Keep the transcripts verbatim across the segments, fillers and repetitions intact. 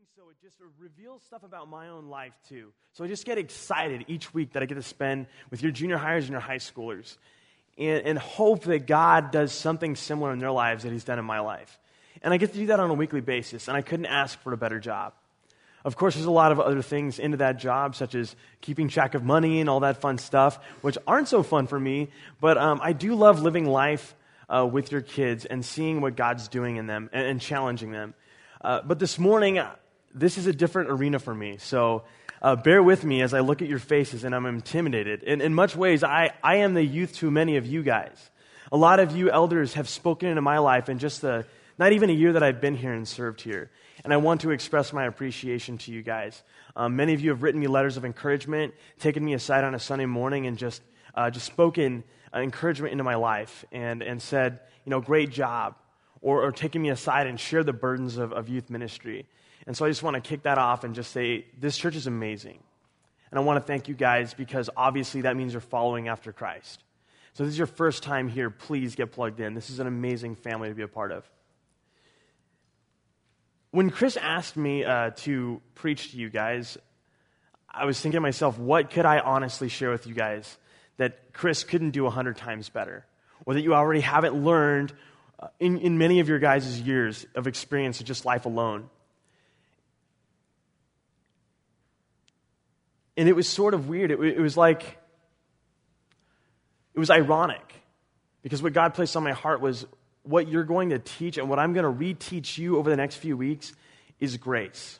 so, it just reveals stuff about my own life too. So I just get excited each week that I get to spend with your junior hires and your high schoolers, and, and hope that God does something similar in their lives that he's done in my life. And I get to do that on a weekly basis, and I couldn't ask for a better job. Of course, there's a lot of other things into that job, such as keeping track of money and all that fun stuff, which aren't so fun for me, but um, I do love living life uh, with your kids and seeing what God's doing in them and, and challenging them. Uh, but this morning, this is a different arena for me, so uh, bear with me as I look at your faces and I'm intimidated. In, in much ways, I, I am the youth to many of you guys. A lot of you elders have spoken into my life in just the, not even a year that I've been here and served here. And I want to express my appreciation to you guys. Um, many of you have written me letters of encouragement, taken me aside on a Sunday morning, and just uh, just spoken uh, encouragement into my life and, and said, you know, great job, or, or taken me aside and shared the burdens of, of youth ministry. And so I just want to kick that off and just say, this church is amazing. And I want to thank you guys because obviously that means you're following after Christ. So if this is your first time here, please get plugged in. This is an amazing family to be a part of. When Chris asked me uh, to preach to you guys, I was thinking to myself, what could I honestly share with you guys that Chris couldn't do a hundred times better? Or that you already haven't learned uh, in, in many of your guys' years of experience of just life alone? And it was sort of weird. It, it was like, it was ironic. Because what God placed on my heart was, what you're going to teach and what I'm going to reteach you over the next few weeks is grace.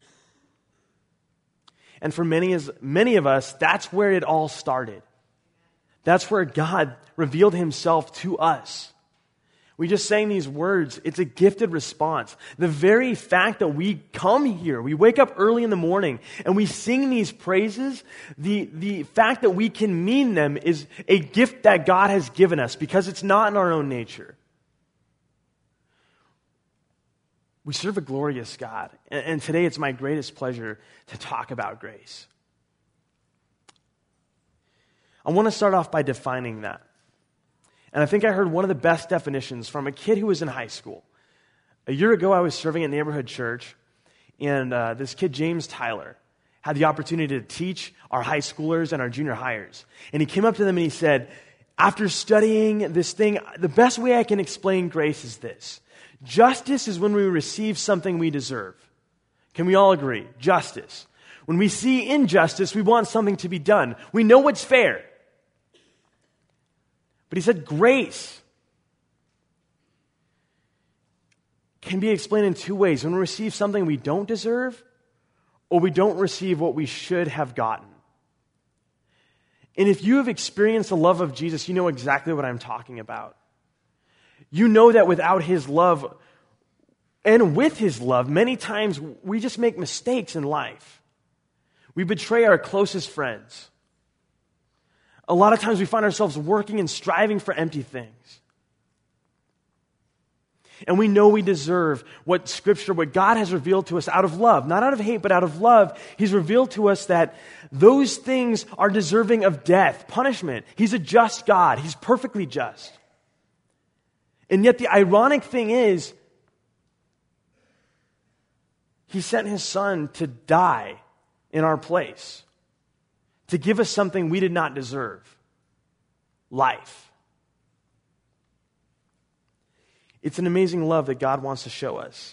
And for many, as many of us, that's where it all started. That's where God revealed himself to us. We just sang these words. It's a gifted response. The very fact that we come here, we wake up early in the morning and we sing these praises, the, the fact that we can mean them is a gift that God has given us because it's not in our own nature. We serve a glorious God, and today it's my greatest pleasure to talk about grace. I want to start off by defining that. And I think I heard one of the best definitions from a kid who was in high school. A year ago, I was serving at Neighborhood Church, and uh, this kid, James Tyler, had the opportunity to teach our high schoolers and our junior hires. And he came up to them and he said, after studying this thing, the best way I can explain grace is this. Justice is when we receive something we deserve. Can we all agree? Justice. When we see injustice, we want something to be done. We know what's fair. But he said grace can be explained in two ways. When we receive something we don't deserve, or we don't receive what we should have gotten. And if you have experienced the love of Jesus, you know exactly what I'm talking about. You know that without his love, and with his love, many times we just make mistakes in life. We betray our closest friends. A lot of times we find ourselves working and striving for empty things. And we know we deserve what Scripture, what God has revealed to us out of love. Not out of hate, but out of love. He's revealed to us that those things are deserving of death, punishment. He's a just God. He's perfectly just. And yet the ironic thing is, he sent his son to die in our place, to give us something we did not deserve, life. It's an amazing love that God wants to show us.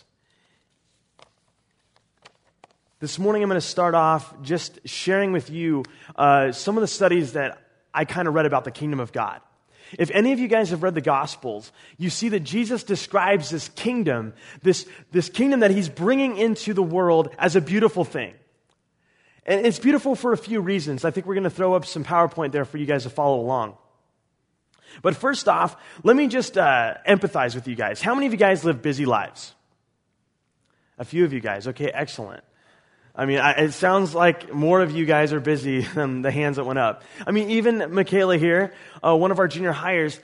This morning I'm going to start off just sharing with you uh, some of the studies that I kind of read about the kingdom of God. If any of you guys have read the Gospels, you see that Jesus describes this kingdom, this, this kingdom that he's bringing into the world as a beautiful thing. And it's beautiful for a few reasons. I think we're going to throw up some PowerPoint there for you guys to follow along. But first off, let me just uh, empathize with you guys. How many of you guys live busy lives? A few of you guys. Okay, excellent. I mean, I, it sounds like more of you guys are busy than the hands that went up. I mean, even Michaela here, uh, one of our junior hires,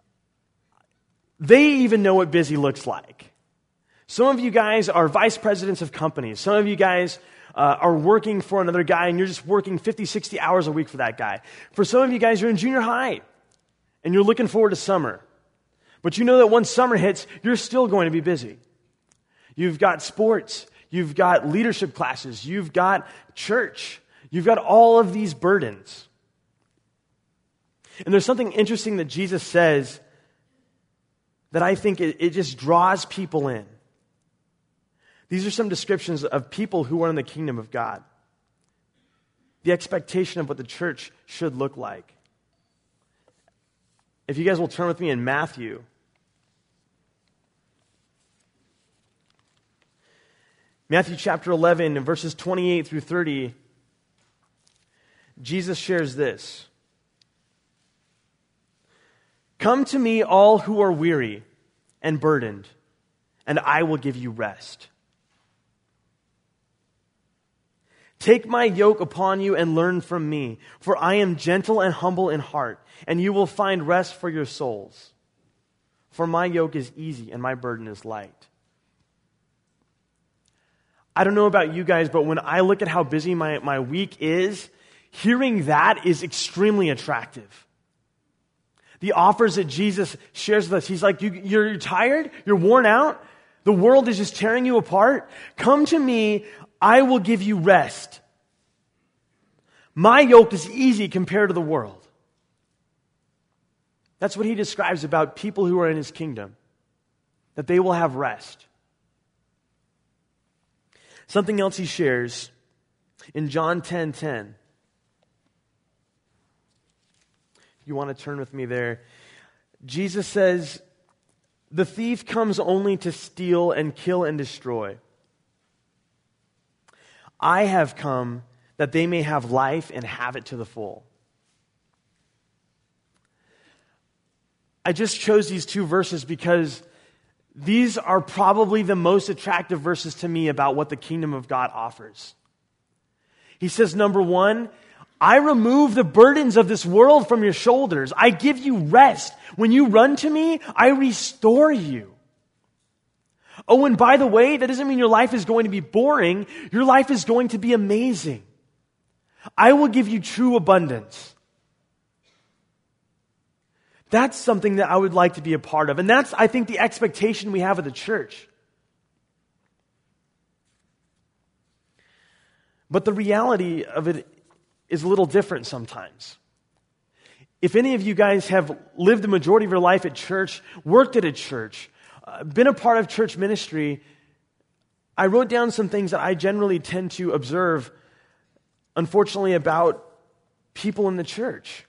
they even know what busy looks like. Some of you guys are vice presidents of companies. Some of you guys uh, are working for another guy, and you're just working fifty, sixty hours a week for that guy. For some of you guys, you're in junior high, and you're looking forward to summer. But you know that once summer hits, you're still going to be busy. You've got sports. You've got leadership classes. You've got church. You've got all of these burdens. And there's something interesting that Jesus says that I think it, it just draws people in. These are some descriptions of people who are in the kingdom of God. The expectation of what the church should look like. If you guys will turn with me in Matthew. Matthew chapter eleven, and verses twenty-eight through thirty, Jesus shares this. Come to me, all who are weary and burdened, and I will give you rest. Take my yoke upon you and learn from me, for I am gentle and humble in heart, and you will find rest for your souls. For my yoke is easy and my burden is light. I don't know about you guys, but when I look at how busy my, my week is, hearing that is extremely attractive. The offers that Jesus shares with us, he's like, you, you're tired? You're worn out? The world is just tearing you apart? Come to me, I will give you rest. My yoke is easy compared to the world. That's what he describes about people who are in his kingdom, that they will have rest. Something else he shares in John ten ten. If you want to turn with me there. Jesus says, the thief comes only to steal and kill and destroy. I have come that they may have life and have it to the full. I just chose these two verses because these are probably the most attractive verses to me about what the kingdom of God offers. He says, number one, I remove the burdens of this world from your shoulders. I give you rest. When you run to me, I restore you. Oh, and by the way, that doesn't mean your life is going to be boring. Your life is going to be amazing. I will give you true abundance. That's something that I would like to be a part of. And that's, I think, the expectation we have of the church. But the reality of it is a little different sometimes. If any of you guys have lived the majority of your life at church, worked at a church, uh, been a part of church ministry, I wrote down some things that I generally tend to observe, unfortunately, about people in the church.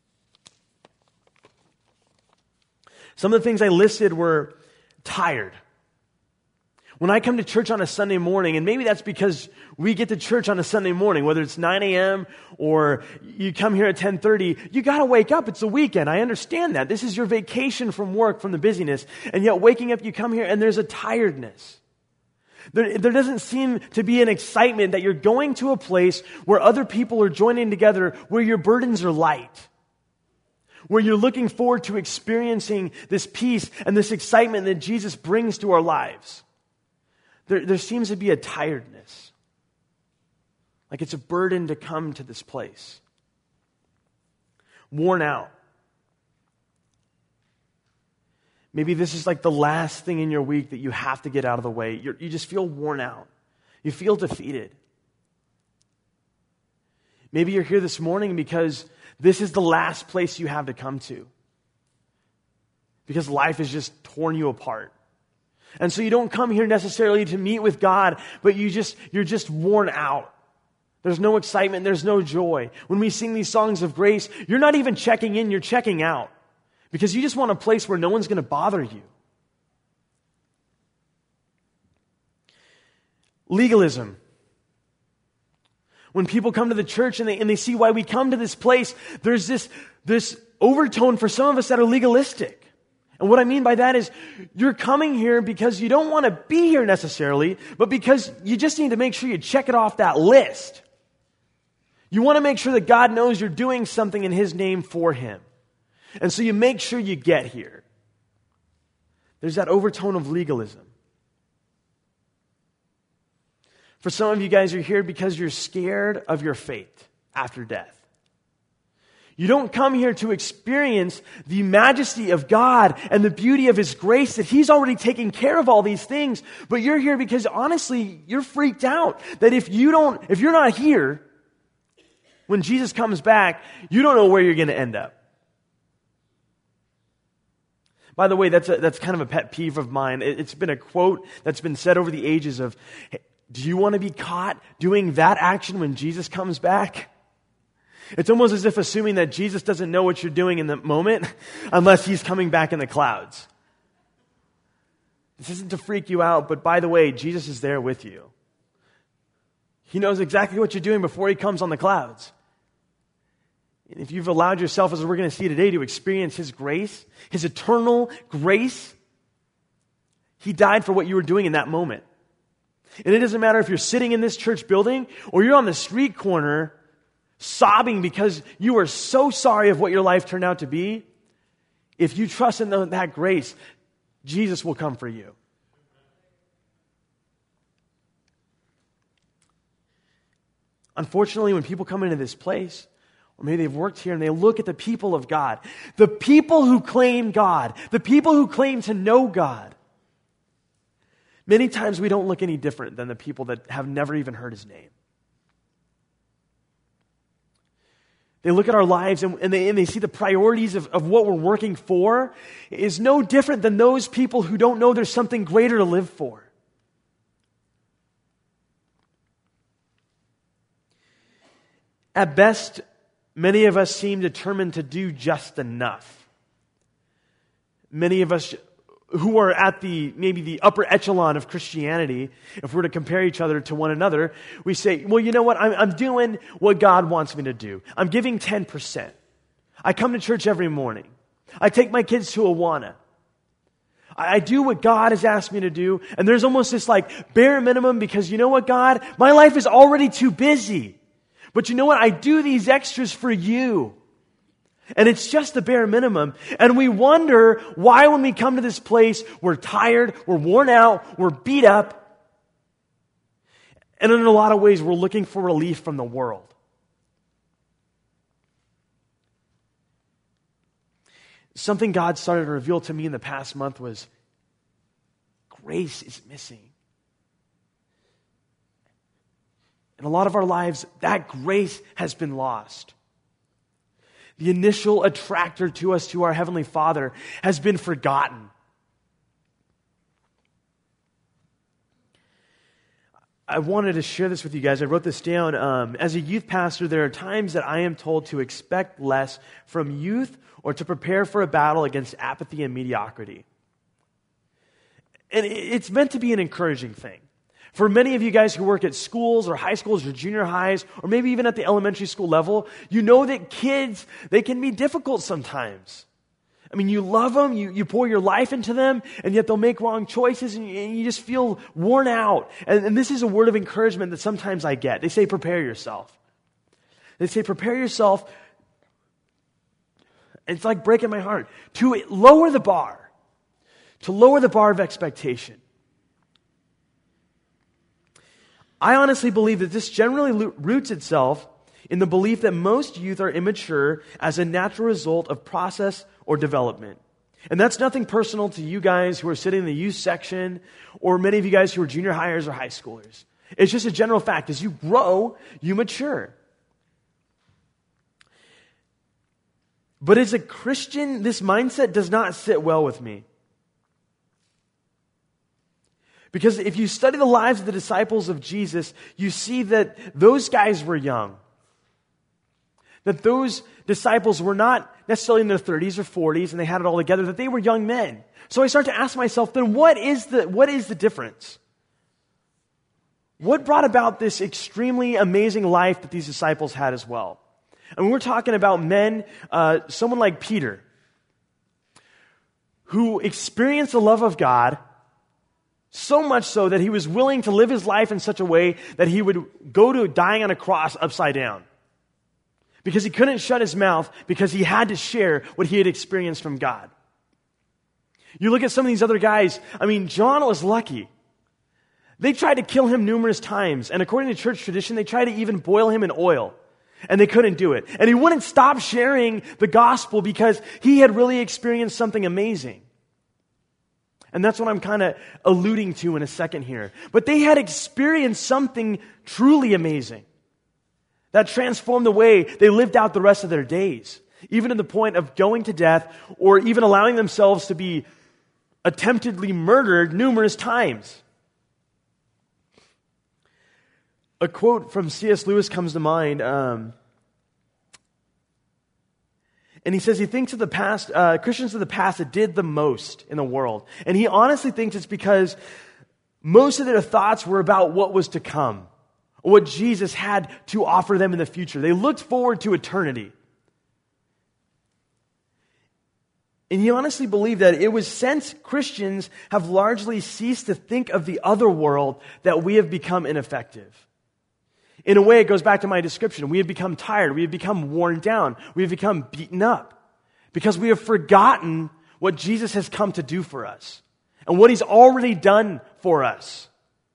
Some of the things I listed were tired. When I come to church on a Sunday morning, and maybe that's because we get to church on a Sunday morning, whether it's nine a.m. or you come here at ten thirty, you got to wake up. It's the weekend. I understand that. This is your vacation from work, from the busyness. And yet waking up, you come here and there's a tiredness. There, there doesn't seem to be an excitement that you're going to a place where other people are joining together, where your burdens are light, where you're looking forward to experiencing this peace and this excitement that Jesus brings to our lives. There, there seems to be a tiredness. Like it's a burden to come to this place. Worn out. Maybe this is like the last thing in your week that you have to get out of the way. You're, you just feel worn out. You feel defeated. Maybe you're here this morning because this is the last place you have to come to. Because life has just torn you apart. And so you don't come here necessarily to meet with God, but you just, you're just worn out. There's no excitement, there's no joy. When we sing these songs of grace, you're not even checking in, you're checking out. Because you just want a place where no one's going to bother you. Legalism. When people come to the church and they, and they see why we come to this place, there's this, this overtone for some of us that are legalistic. And what I mean by that is you're coming here because you don't want to be here necessarily, but because you just need to make sure you check it off that list. You want to make sure that God knows you're doing something in His name for Him. And so you make sure you get here. There's that overtone of legalism. For some of you guys, you're here because you're scared of your fate after death. You don't come here to experience the majesty of God and the beauty of His grace, that He's already taken care of all these things. But you're here because honestly, you're freaked out that if you don't, if you're not here, when Jesus comes back, you don't know where you're going to end up. By the way, that's a, that's kind of a pet peeve of mine. It, it's been a quote that's been said over the ages of, hey, do you want to be caught doing that action when Jesus comes back? It's almost as if assuming that Jesus doesn't know what you're doing in the moment unless He's coming back in the clouds. This isn't to freak you out, but by the way, Jesus is there with you. He knows exactly what you're doing before He comes on the clouds. And if you've allowed yourself, as we're going to see today, to experience His grace, His eternal grace, He died for what you were doing in that moment. And it doesn't matter if you're sitting in this church building or you're on the street corner sobbing because you are so sorry of what your life turned out to be. If you trust in the, that grace, Jesus will come for you. Unfortunately, when people come into this place, or maybe they've worked here and they look at the people of God, the people who claim God, the people who claim to know God, many times we don't look any different than the people that have never even heard His name. They look at our lives and, and, they, and they see the priorities of, of what we're working for is no different than those people who don't know there's something greater to live for. At best, many of us seem determined to do just enough. Many of us who are at the, maybe the upper echelon of Christianity, if we're to compare each other to one another, we say, well, you know what? I'm, I'm doing what God wants me to do. I'm giving ten percent. I come to church every morning. I take my kids to Awana. I, I do what God has asked me to do. And there's almost this like bare minimum because you know what, God? My life is already too busy. But you know what? I do these extras for you. And it's just the bare minimum. And we wonder why when we come to this place, we're tired, we're worn out, we're beat up. And in a lot of ways, we're looking for relief from the world. Something God started to reveal to me in the past month was grace is missing. In a lot of our lives, that grace has been lost. The initial attractor to us, to our Heavenly Father, has been forgotten. I wanted to share this with you guys. I wrote this down. Um, as a youth pastor, there are times that I am told to expect less from youth or to prepare for a battle against apathy and mediocrity. And it's meant to be an encouraging thing. For many of you guys who work at schools or high schools or junior highs, or maybe even at the elementary school level, you know that kids, they can be difficult sometimes. I mean, you love them, you, you pour your life into them, and yet they'll make wrong choices, and you, and you just feel worn out. And, and this is a word of encouragement that sometimes I get. They say, prepare yourself. They say, prepare yourself. It's like breaking my heart. To lower the bar. To lower the bar of expectation. I honestly believe that this generally roots itself in the belief that most youth are immature as a natural result of process or development. And that's nothing personal to you guys who are sitting in the youth section or many of you guys who are junior hires or high schoolers. It's just a general fact. As you grow, you mature. But as a Christian, this mindset does not sit well with me. Because if you study the lives of the disciples of Jesus, you see that those guys were young. That those disciples were not necessarily in their thirties or forties and they had it all together, that they were young men. So I start to ask myself, then what is the, what is the difference? What brought about this extremely amazing life that these disciples had as well? And we're talking about men, uh, someone like Peter, who experienced the love of God, so much so that he was willing to live his life in such a way that he would go to dying on a cross upside down. Because he couldn't shut his mouth because he had to share what he had experienced from God. You look at some of these other guys, I mean, John was lucky. They tried to kill him numerous times, and according to church tradition, they tried to even boil him in oil. And they couldn't do it. And he wouldn't stop sharing the gospel because he had really experienced something amazing. And that's what I'm kind of alluding to in a second here. But they had experienced something truly amazing that transformed the way they lived out the rest of their days, even to the point of going to death or even allowing themselves to be attemptedly murdered numerous times. A quote from C S Lewis comes to mind, um, and he says he thinks of the past, uh, Christians of the past that did the most in the world. And he honestly thinks it's because most of their thoughts were about what was to come, what Jesus had to offer them in the future. They looked forward to eternity. And he honestly believed that it was since Christians have largely ceased to think of the other world that we have become ineffective. In a way, it goes back to my description. We have become tired. We have become worn down. We have become beaten up because we have forgotten what Jesus has come to do for us and what he's already done for us.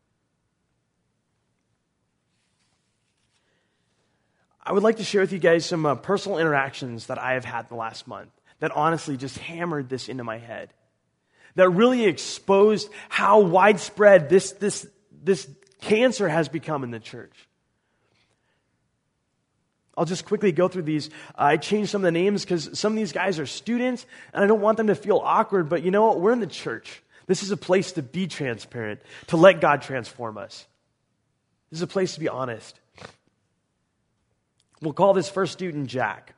I would like to share with you guys some uh, personal interactions that I have had in the last month that honestly just hammered this into my head, that really exposed how widespread this, this, this cancer has become in the church. I'll just quickly go through these. Uh, I changed some of the names because some of these guys are students, and I don't want them to feel awkward, but you know what? We're in the church. This is a place to be transparent, to let God transform us. This is a place to be honest. We'll call this first student Jack.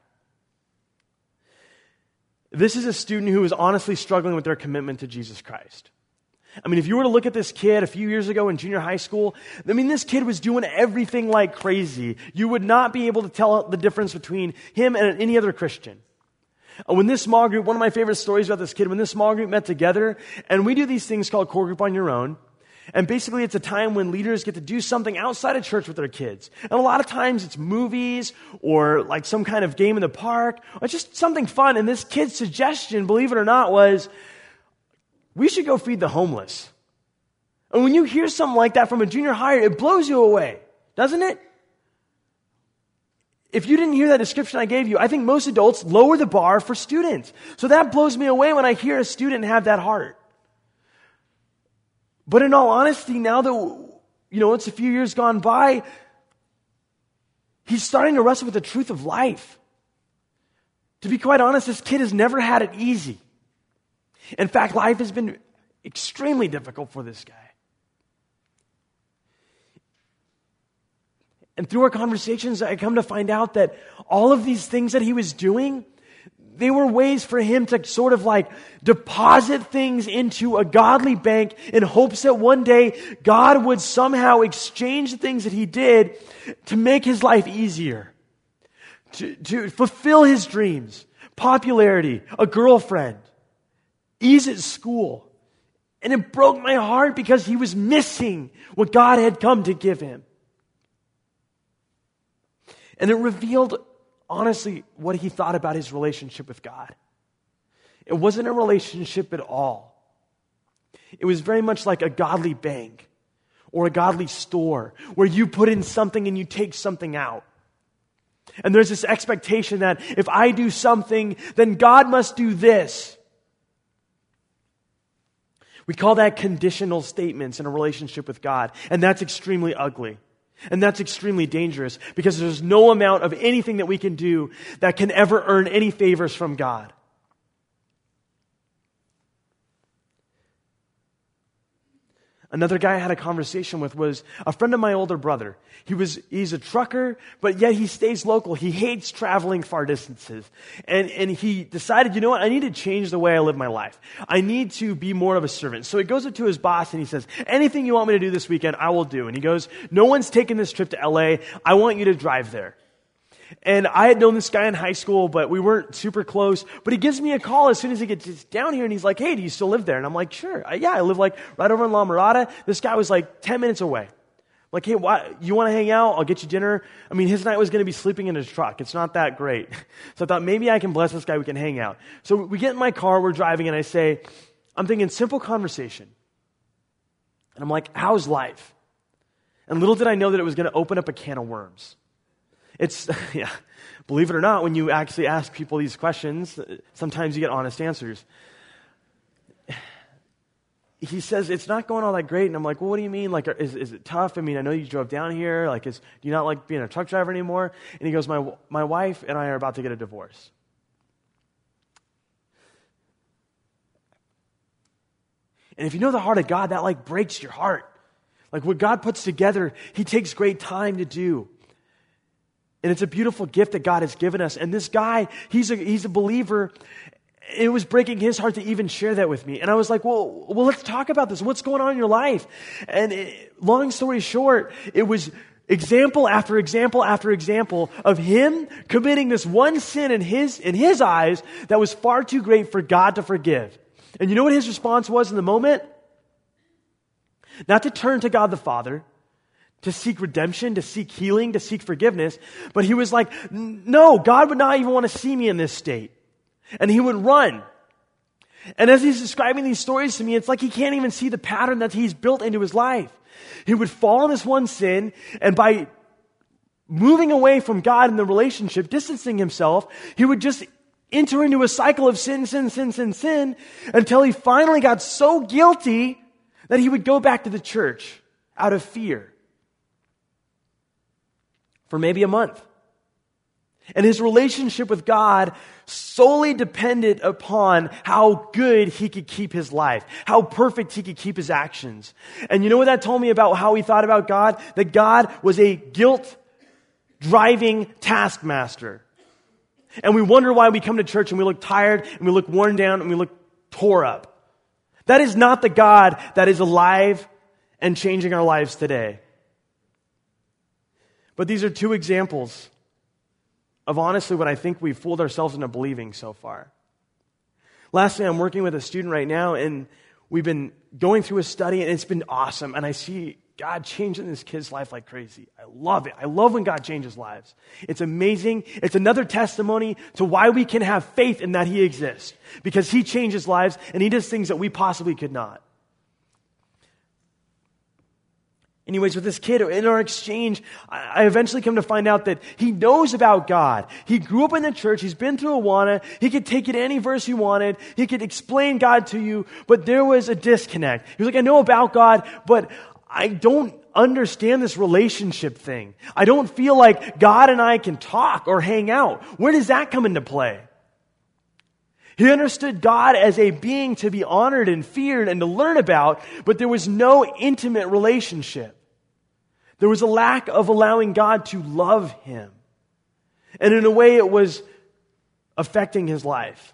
This is a student who is honestly struggling with their commitment to Jesus Christ. I mean, if you were to look at this kid a few years ago in junior high school, I mean, this kid was doing everything like crazy. You would not be able to tell the difference between him and any other Christian. When this small group, one of my favorite stories about this kid, when this small group met together, and we do these things called Core Group on Your Own, and basically it's a time when leaders get to do something outside of church with their kids. And a lot of times it's movies or like some kind of game in the park or just something fun. And this kid's suggestion, believe it or not, was, we should go feed the homeless. And when you hear something like that from a junior higher, it blows you away, doesn't it? If you didn't hear that description I gave you, I think most adults lower the bar for students. So that blows me away when I hear a student have that heart. But in all honesty, now that, you know, it's a few years gone by, he's starting to wrestle with the truth of life. To be quite honest, this kid has never had it easy. In fact, life has been extremely difficult for this guy. And through our conversations, I come to find out that all of these things that he was doing, they were ways for him to sort of like deposit things into a godly bank in hopes that one day God would somehow exchange the things that he did to make his life easier, to, to fulfill his dreams, popularity, a girlfriend, ease at school. And it broke my heart because he was missing what God had come to give him. And it revealed, honestly, what he thought about his relationship with God. It wasn't a relationship at all. It was very much like a godly bank or a godly store where you put in something and you take something out. And there's this expectation that if I do something, then God must do this. We call that conditional statements in a relationship with God, and that's extremely ugly. And that's extremely dangerous because there's no amount of anything that we can do that can ever earn any favors from God. Another guy I had a conversation with was a friend of my older brother. He was, he's a trucker, but yet he stays local. He hates traveling far distances. And, and he decided, you know what, I need to change the way I live my life. I need to be more of a servant. So he goes up to his boss and he says, anything you want me to do this weekend, I will do. And he goes, no one's taking this trip to L A. I want you to drive there. And I had known this guy in high school, but we weren't super close. But he gives me a call as soon as he gets down here, and he's like, hey, do you still live there? And I'm like, sure. I, yeah, I live like right over in La Mirada. This guy was like ten minutes away. I'm like, hey, why, you want to hang out? I'll get you dinner. I mean, his night was going to be sleeping in his truck. It's not that great. So I thought, maybe I can bless this guy. We can hang out. So we get in my car. We're driving, and I say, I'm thinking simple conversation. And I'm like, how's life? And little did I know that it was going to open up a can of worms. It's, yeah, believe it or not, when you actually ask people these questions, sometimes you get honest answers. He says, it's not going all that great. And I'm like, well, what do you mean? Like, is, is it tough? I mean, I know you drove down here. Like, is, do you not like being a truck driver anymore? And he goes, my, my wife and I are about to get a divorce. And if you know the heart of God, that like breaks your heart. Like what God puts together, he takes great time to do. And it's a beautiful gift that God has given us. And this guy, he's a, he's a believer. It was breaking his heart to even share that with me. And I was like, well, well, let's talk about this. What's going on in your life? And it, long story short, it was example after example after example of him committing this one sin in his, in his eyes that was far too great for God to forgive. And you know what his response was in the moment? Not to turn to God the Father, to seek redemption, to seek healing, to seek forgiveness, but he was like, no, God would not even want to see me in this state. And he would run. And as he's describing these stories to me, it's like he can't even see the pattern that he's built into his life. He would fall in this one sin, and by moving away from God in the relationship, distancing himself, he would just enter into a cycle of sin, sin, sin, sin, sin, until he finally got so guilty that he would go back to the church out of fear for maybe a month. And his relationship with God solely depended upon how good he could keep his life, how perfect he could keep his actions. And you know what that told me about how he thought about God? That God was a guilt-driving taskmaster. And we wonder why we come to church and we look tired and we look worn down and we look tore up. That is not the God that is alive and changing our lives today. But these are two examples of honestly what I think we've fooled ourselves into believing so far. Lastly, I'm working with a student right now, and we've been going through a study, and it's been awesome. And I see God changing this kid's life like crazy. I love it. I love when God changes lives. It's amazing. It's another testimony to why we can have faith in that he exists. Because he changes lives, and he does things that we possibly could not. Anyways, with this kid, in our exchange, I eventually come to find out that he knows about God. He grew up in the church. He's been through Awana. He could take it any verse he wanted. He could explain God to you, but there was a disconnect. He was like, I know about God, but I don't understand this relationship thing. I don't feel like God and I can talk or hang out. Where does that come into play? He understood God as a being to be honored and feared and to learn about, but there was no intimate relationship. There was a lack of allowing God to love him. And in a way, it was affecting his life.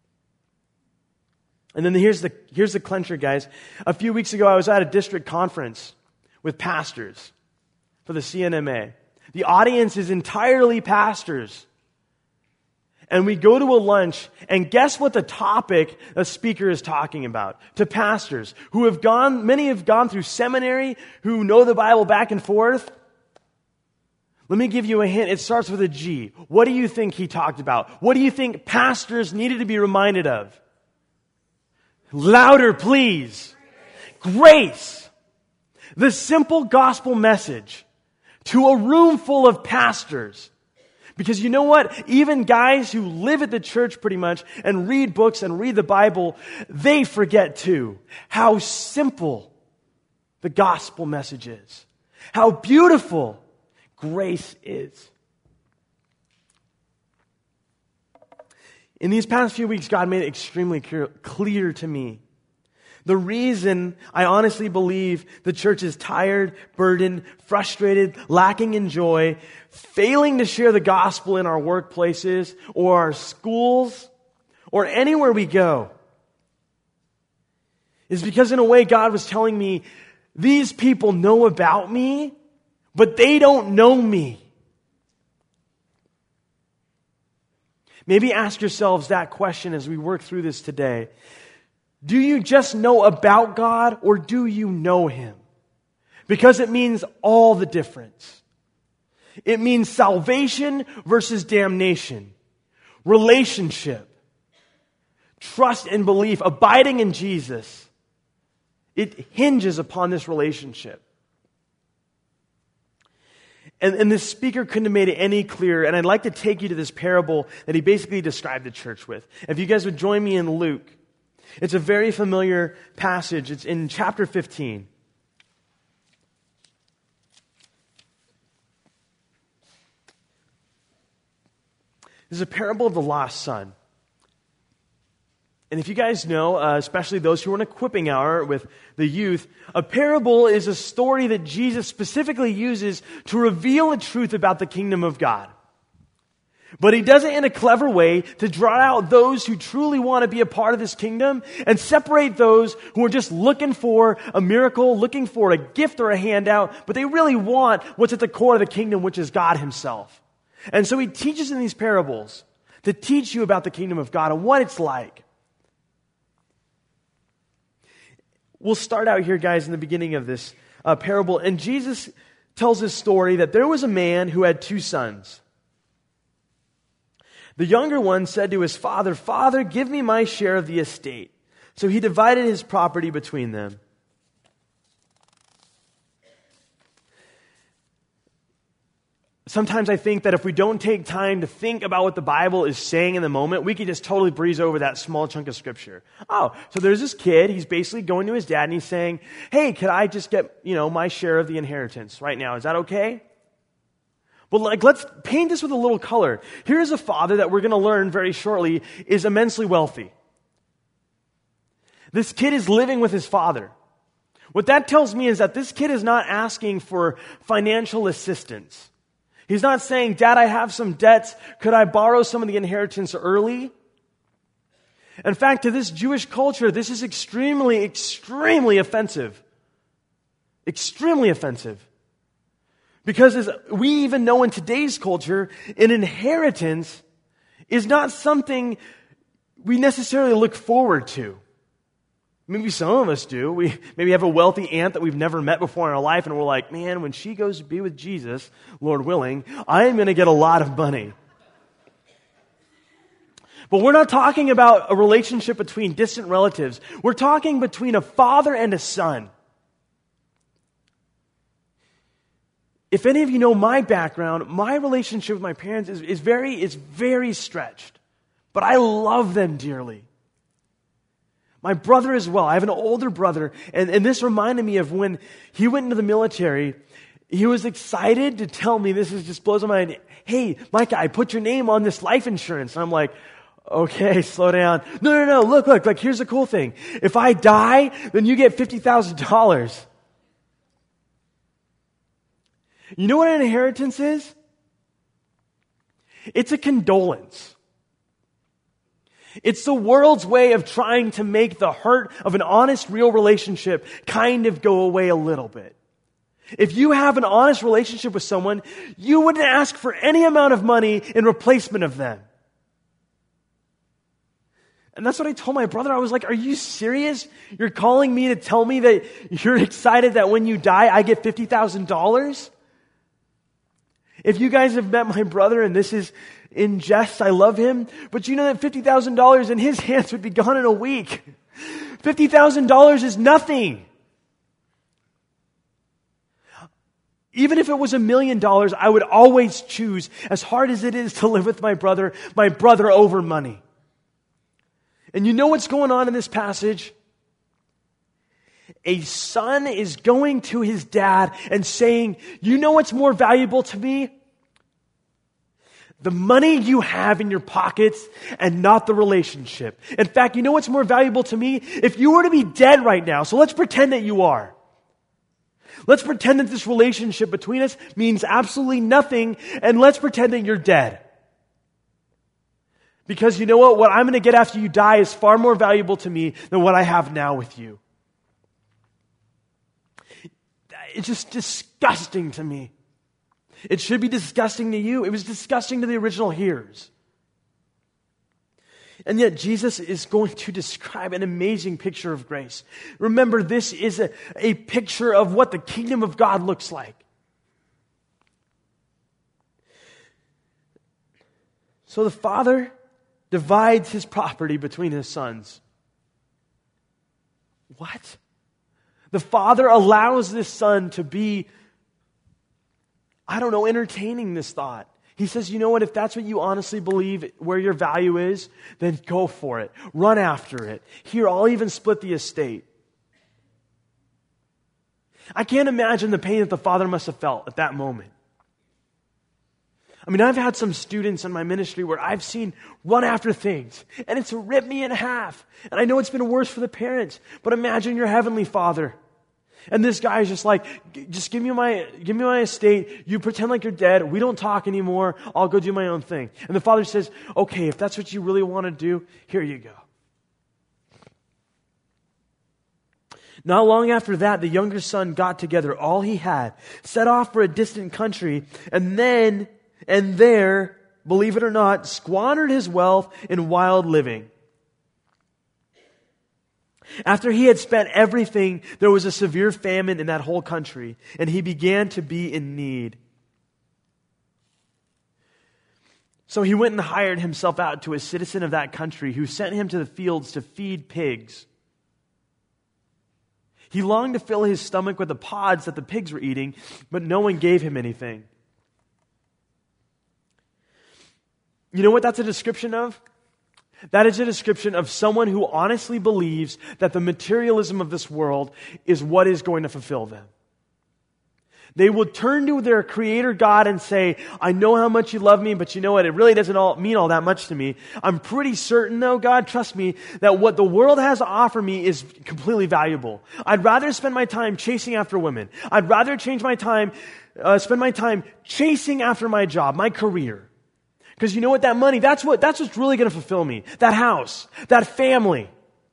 And then here's the, here's the clincher, guys. A few weeks ago, I was at a district conference with pastors for the C N M A. The audience is entirely pastors. And we go to a lunch, and guess what the topic the speaker is talking about? To pastors who have gone, many have gone through seminary, who know the Bible back and forth. Let me give you a hint. It starts with a G. What do you think he talked about? What do you think pastors needed to be reminded of? Louder, please. Grace. The simple gospel message to a room full of pastors. Because you know what? Even guys who live at the church pretty much and read books and read the Bible, they forget too how simple the gospel message is. How beautiful grace is. In these past few weeks, God made it extremely clear, clear to me. The reason I honestly believe the church is tired, burdened, frustrated, lacking in joy, failing to share the gospel in our workplaces or our schools or anywhere we go is because in a way God was telling me, these people know about me, but they don't know me. Maybe ask yourselves that question as we work through this today. Do you just know about God, or do you know him? Because it means all the difference. It means salvation versus damnation, relationship, trust and belief, abiding in Jesus. It hinges upon this relationship. And, and this speaker couldn't have made it any clearer. And I'd like to take you to this parable that he basically described the church with. If you guys would join me in Luke. It's a very familiar passage. It's in chapter fifteen. This is a parable of the lost son. And if you guys know, uh, especially those who are in equipping hour with the youth, a parable is a story that Jesus specifically uses to reveal a truth about the kingdom of God. But he does it in a clever way to draw out those who truly want to be a part of this kingdom and separate those who are just looking for a miracle, looking for a gift or a handout, but they really want what's at the core of the kingdom, which is God himself. And so he teaches in these parables to teach you about the kingdom of God and what it's like. We'll start out here, guys, in the beginning of this uh, parable. And Jesus tells this story that there was a man who had two sons. The younger one said to his father, "Father, give me my share of the estate." So he divided his property between them. Sometimes I think that if we don't take time to think about what the Bible is saying in the moment, we could just totally breeze over that small chunk of scripture. Oh, so there's this kid, he's basically going to his dad and he's saying, "Hey, could I just get, you know, my share of the inheritance right now? Is that okay?" But like, let's paint this with a little color. Here's a father that we're going to learn very shortly is immensely wealthy. This kid is living with his father. What that tells me is that this kid is not asking for financial assistance. He's not saying, "Dad, I have some debts. Could I borrow some of the inheritance early?" In fact, to this Jewish culture, this is extremely, extremely offensive. Extremely offensive. Because as we even know in today's culture, an inheritance is not something we necessarily look forward to. Maybe some of us do. We maybe have a wealthy aunt that we've never met before in our life, and we're like, "Man, when she goes to be with Jesus, Lord willing, I am going to get a lot of money." But we're not talking about a relationship between distant relatives. We're talking between a father and a son. If any of you know my background, my relationship with my parents is, is very is very stretched. But I love them dearly. My brother as well. I have an older brother, and, and this reminded me of when he went into the military. He was excited to tell me, this is just blows my mind, "Hey, Micah, I put your name on this life insurance." And I'm like, "Okay, slow down. No, no, no, look, look, like here's the cool thing. If I die, then you get fifty thousand dollars. You know what an inheritance is? It's a condolence. It's the world's way of trying to make the hurt of an honest, real relationship kind of go away a little bit. If you have an honest relationship with someone, you wouldn't ask for any amount of money in replacement of them. And that's what I told my brother. I was like, "Are you serious? You're calling me to tell me that you're excited that when you die, I get fifty thousand dollars? If you guys have met my brother, and this is in jest, I love him, but you know that fifty thousand dollars in his hands would be gone in a week. fifty thousand dollars is nothing. Even if it was a million dollars, I would always choose, as hard as it is to live with my brother, my brother over money." And you know what's going on in this passage? A son is going to his dad and saying, "You know what's more valuable to me? The money you have in your pockets and not the relationship. In fact, you know what's more valuable to me? If you were to be dead right now, so let's pretend that you are. Let's pretend that this relationship between us means absolutely nothing, and let's pretend that you're dead. Because you know what? What I'm going to get after you die is far more valuable to me than what I have now with you." It's just disgusting to me. It should be disgusting to you. It was disgusting to the original hearers. And yet Jesus is going to describe an amazing picture of grace. Remember, this is a, a picture of what the kingdom of God looks like. So the father divides his property between his sons. What? The father allows this son to be I don't know, entertaining this thought. He says, you know what, if that's what you honestly believe where your value is, then go for it. Run after it. Here, I'll even split the estate. I can't imagine the pain that the father must have felt at that moment. I mean, I've had some students in my ministry where I've seen run after things, and it's ripped me in half. And I know it's been worse for the parents, but imagine your heavenly Father. And this guy is just like, just give me my, give me my estate. You pretend like you're dead. We don't talk anymore. I'll go do my own thing. And the father says, okay, if that's what you really want to do, here you go. Not long after that, the younger son got together all he had, set off for a distant country, and then, and there, believe it or not, squandered his wealth in wild living. After he had spent everything, there was a severe famine in that whole country, and he began to be in need. So he went and hired himself out to a citizen of that country who sent him to the fields to feed pigs. He longed to fill his stomach with the pods that the pigs were eating, but no one gave him anything. You know what that's a description of? That is a description of someone who honestly believes that the materialism of this world is what is going to fulfill them. They will turn to their creator God and say, I know how much you love me, but you know what? It really doesn't all mean all that much to me. I'm pretty certain though, God, trust me, that what the world has to offer me is completely valuable. I'd rather spend my time chasing after women. I'd rather change my time, uh, spend my time chasing after my job, my career. Because you know what? That money, that's what, that's what's really going to fulfill me. That house, that family.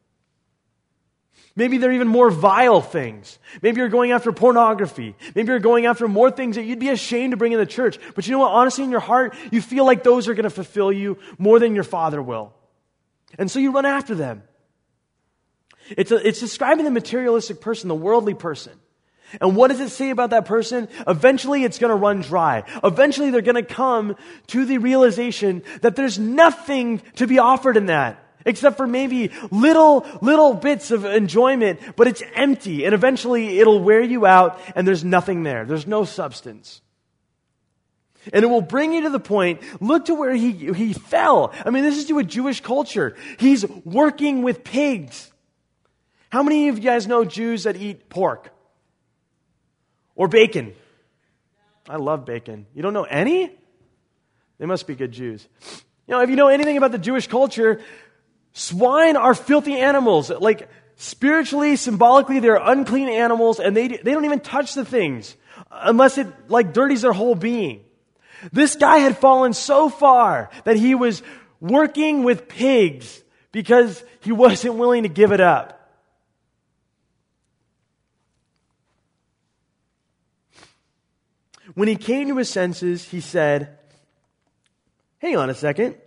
Maybe they're even more vile things. Maybe you're going after pornography. Maybe you're going after more things that you'd be ashamed to bring in the church. But you know what? Honestly, in your heart, you feel like those are going to fulfill you more than your Father will. And so you run after them. It's, a, it's describing the materialistic person, the worldly person. And what does it say about that person? Eventually it's going to run dry. Eventually they're going to come to the realization that there's nothing to be offered in that. Except for maybe little, little bits of enjoyment, but it's empty. And eventually it'll wear you out and there's nothing there. There's no substance. And it will bring you to the point, look to where he, he fell. I mean, this is to a Jewish culture. He's working with pigs. How many of you guys know Jews that eat pork? Or bacon? I love bacon. You don't know any? They must be good Jews. You know, if you know anything about the Jewish culture, swine are filthy animals. Like, spiritually, symbolically, they're unclean animals, and they they don't even touch the things unless it, like, dirties their whole being. This guy had fallen so far that he was working with pigs because he wasn't willing to give it up. When he came to his senses, he said, hang on a second.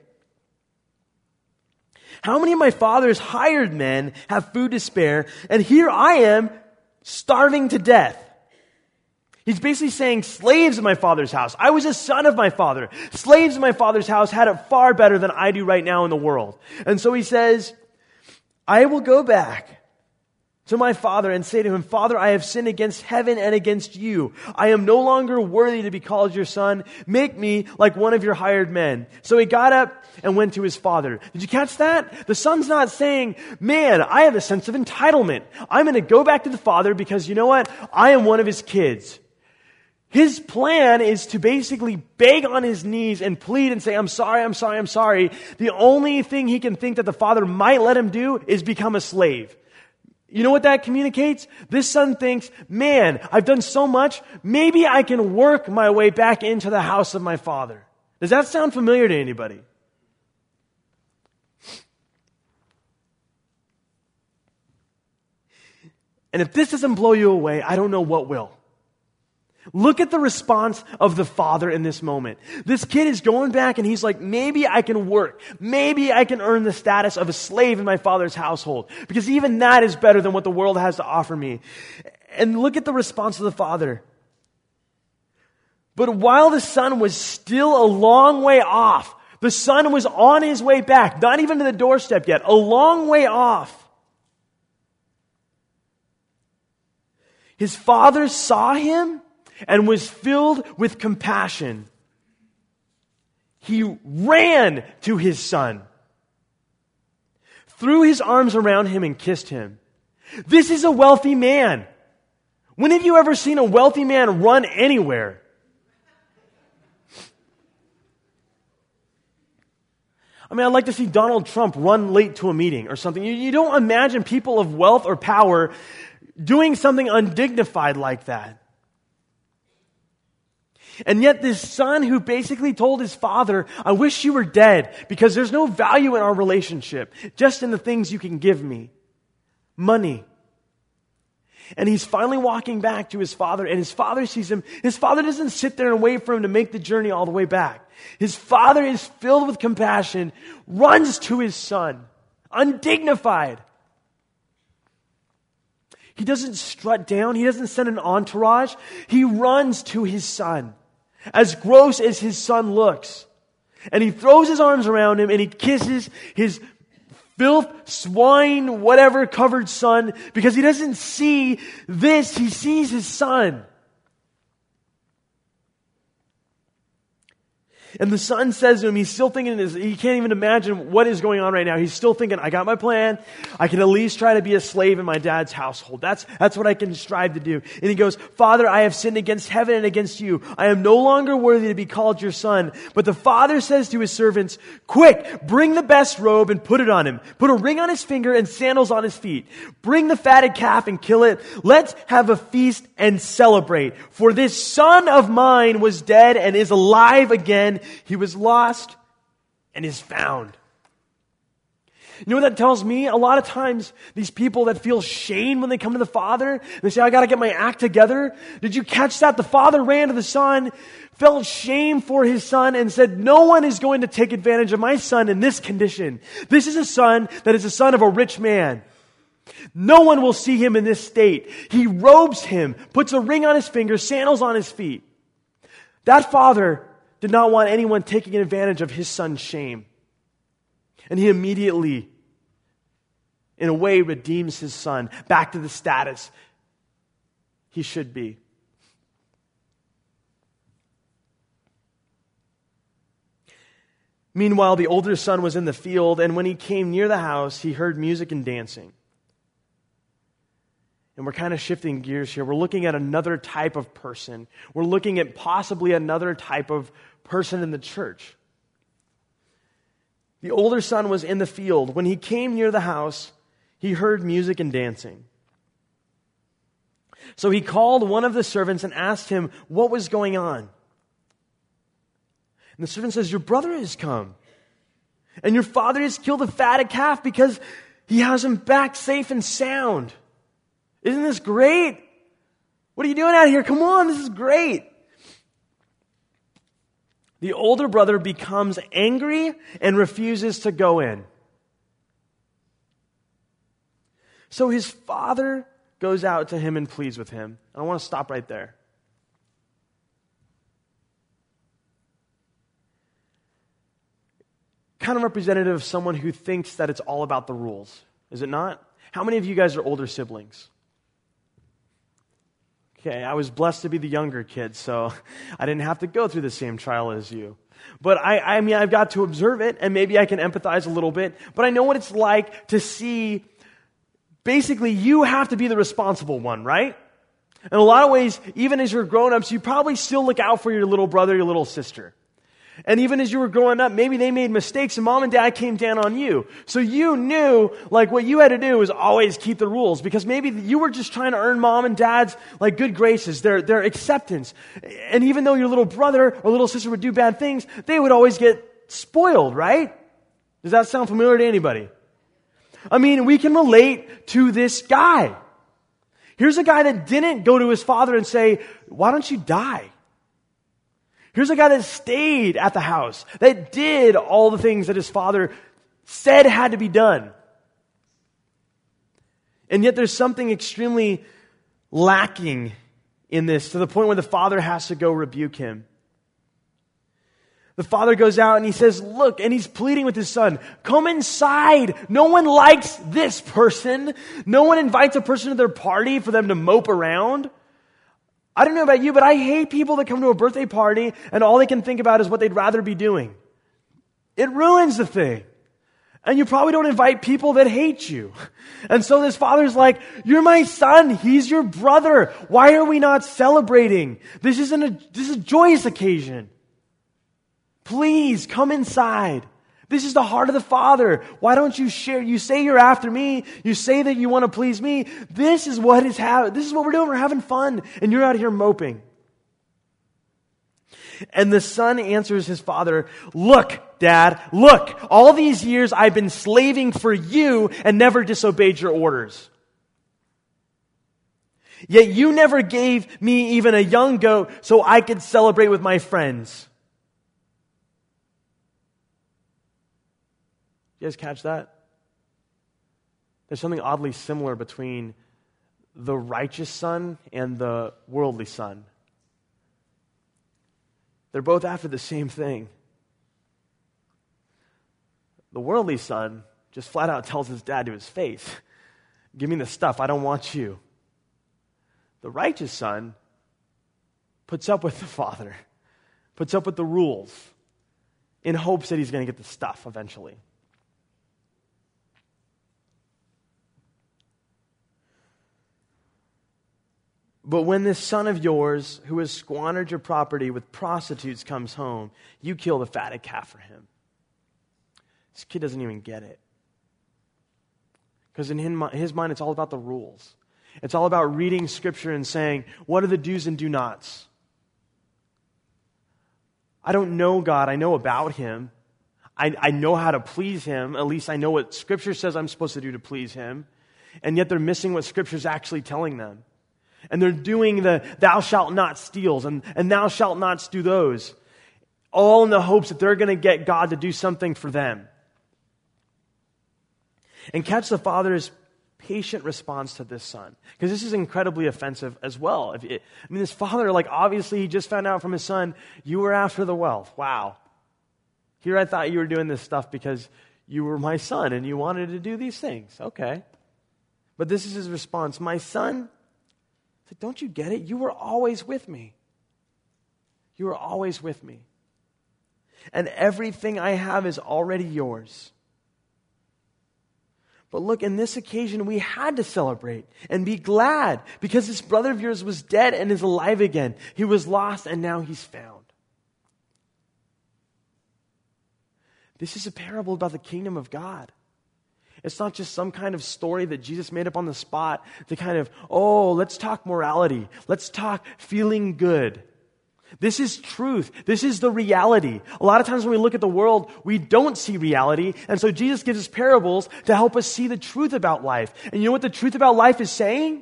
How many of my father's hired men have food to spare, and here I am starving to death? He's basically saying, slaves in my father's house. I was a son of my father. Slaves in my father's house had it far better than I do right now in the world. And so he says, I will go back to my father and say to him, Father, I have sinned against heaven and against you. I am no longer worthy to be called your son. Make me like one of your hired men. So he got up and went to his father. Did you catch that? The son's not saying, man, I have a sense of entitlement. I'm going to go back to the father because you know what? I am one of his kids. His plan is to basically beg on his knees and plead and say, I'm sorry, I'm sorry, I'm sorry. The only thing he can think that the father might let him do is become a slave. You know what that communicates? This son thinks, man, I've done so much, maybe I can work my way back into the house of my father. Does that sound familiar to anybody? And if this doesn't blow you away, I don't know what will. Look at the response of the father in this moment. This kid is going back and he's like, maybe I can work. Maybe I can earn the status of a slave in my father's household. Because even that is better than what the world has to offer me. And look at the response of the father. But while the son was still a long way off, the son was on his way back, not even to the doorstep yet, a long way off. His father saw him and was filled with compassion. He ran to his son, threw his arms around him and kissed him. This is a wealthy man. When have you ever seen a wealthy man run anywhere? I mean, I'd like to see Donald Trump run late to a meeting or something. You, you don't imagine people of wealth or power doing something undignified like that. And yet this son who basically told his father, I wish you were dead because there's no value in our relationship, just in the things you can give me. Money. And he's finally walking back to his father, and his father sees him. His father doesn't sit there and wait for him to make the journey all the way back. His father is filled with compassion, runs to his son, undignified. He doesn't strut down. He doesn't send an entourage. He runs to his son, as gross as his son looks. And he throws his arms around him, and he kisses his filth, swine, whatever covered son, because he doesn't see this. He sees his son. And the son says to him, he's still thinking, this, he can't even imagine what is going on right now. He's still thinking, I got my plan. I can at least try to be a slave in my dad's household. That's, that's what I can strive to do. And he goes, Father, I have sinned against heaven and against you. I am no longer worthy to be called your son. But the father says to his servants, quick, bring the best robe and put it on him. Put a ring on his finger and sandals on his feet. Bring the fatted calf and kill it. Let's have a feast and celebrate. For this son of mine was dead and is alive again. He was lost and is found. You know what that tells me? A lot of times, these people that feel shame when they come to the Father, they say, I got to get my act together. Did you catch that? The Father ran to the Son, felt shame for his son, and said, no one is going to take advantage of my son in this condition. This is a son that is the son of a rich man. No one will see him in this state. He robes him, puts a ring on his finger, sandals on his feet. That father did not want anyone taking advantage of his son's shame. And he immediately, in a way, redeems his son back to the status he should be. Meanwhile, the older son was in the field, and when he came near the house, he heard music and dancing. And we're kind of shifting gears here. We're looking at another type of person. We're looking at possibly another type of person in the church. The older son was in the field. When he came near the house, he heard music and dancing. So he called one of the servants and asked him what was going on. And the servant says, your brother has come, and your father has killed a fatted calf because he has him back safe and sound. Isn't this great? What are you doing out here? Come on, this is great. The older brother becomes angry and refuses to go in. So his father goes out to him and pleads with him. I want to stop right there. Kind of representative of someone who thinks that it's all about the rules. Is it not? How many of you guys are older siblings? Okay, I was blessed to be the younger kid, so I didn't have to go through the same trial as you. But I, I mean, I've got to observe it, and maybe I can empathize a little bit, but I know what it's like to see, basically, you have to be the responsible one, right? In a lot of ways, even as you're grown-ups, you probably still look out for your little brother, your little sister. And even as you were growing up, maybe they made mistakes and mom and dad came down on you. So you knew, like, what you had to do was always keep the rules, because maybe you were just trying to earn mom and dad's, like, good graces, their, their acceptance. And even though your little brother or little sister would do bad things, they would always get spoiled, right? Does that sound familiar to anybody? I mean, we can relate to this guy. Here's a guy that didn't go to his father and say, why don't you die? Here's a guy that stayed at the house, that did all the things that his father said had to be done. And yet there's something extremely lacking in this, to the point where the father has to go rebuke him. The father goes out and he says, look, and he's pleading with his son, come inside. No one likes this person. No one invites a person to their party for them to mope around. I don't know about you, but I hate people that come to a birthday party and all they can think about is what they'd rather be doing. It ruins the thing. And you probably don't invite people that hate you. And so this father's like, you're my son. He's your brother. Why are we not celebrating? This isn't a, this is a joyous occasion. Please come inside. This is the heart of the Father. Why don't you share? You say you're after me. You say that you want to please me. This is what is ha- This is what we're doing. We're having fun. And you're out here moping. And the son answers his father, look, Dad, look, all these years I've been slaving for you and never disobeyed your orders. Yet you never gave me even a young goat so I could celebrate with my friends. You guys catch that? There's something oddly similar between the righteous son and the worldly son. They're both after the same thing. The worldly son just flat out tells his dad to his face, give me the stuff, I don't want you. The righteous son puts up with the father, puts up with the rules in hopes that he's going to get the stuff eventually. But when this son of yours, who has squandered your property with prostitutes, comes home, you kill the fatted calf for him. This kid doesn't even get it. Because in his mind, it's all about the rules. It's all about reading Scripture and saying, what are the do's and do nots? I don't know God. I know about Him. I, I know how to please Him. At least I know what Scripture says I'm supposed to do to please Him. And yet they're missing what Scripture's actually telling them. And they're doing the thou shalt not steals and, and thou shalt not do those. All in the hopes that they're going to get God to do something for them. And catch the father's patient response to this son. Because this is incredibly offensive as well. If it, I mean, this father, like obviously he just found out from his son, you were after the wealth. Wow. Here I thought you were doing this stuff because you were my son and you wanted to do these things. Okay. But this is his response. My son, don't you get it? You were always with me. You were always with me. And everything I have is already yours. But look, in this occasion, we had to celebrate and be glad because this brother of yours was dead and is alive again. He was lost and now he's found. This is a parable about the kingdom of God. It's not just some kind of story that Jesus made up on the spot to kind of, oh, let's talk morality. Let's talk feeling good. This is truth. This is the reality. A lot of times when we look at the world, we don't see reality. And so Jesus gives us parables to help us see the truth about life. And you know what the truth about life is saying?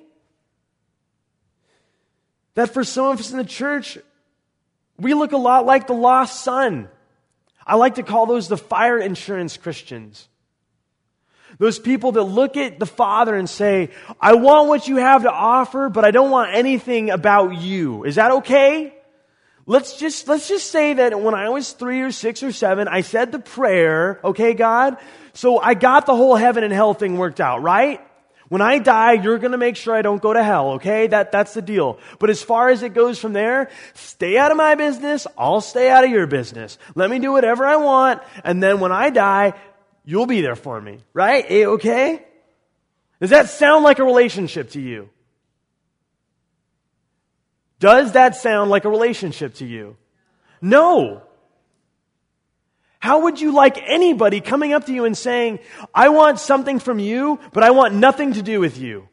That for some of us in the church, we look a lot like the lost son. I like to call those the fire insurance Christians. Those people that look at the Father and say, I want what you have to offer, but I don't want anything about you. Is that okay? Let's just, let's just say that when I was three or six or seven, I said the prayer, okay, God? So I got the whole heaven and hell thing worked out, right? When I die, you're going to make sure I don't go to hell, okay? That, that's the deal. But as far as it goes from there, stay out of my business. I'll stay out of your business. Let me do whatever I want. And then when I die, you'll be there for me, right? Okay? Does that sound like a relationship to you? Does that sound like a relationship to you? No. How would you like anybody coming up to you and saying, I want something from you, but I want nothing to do with you?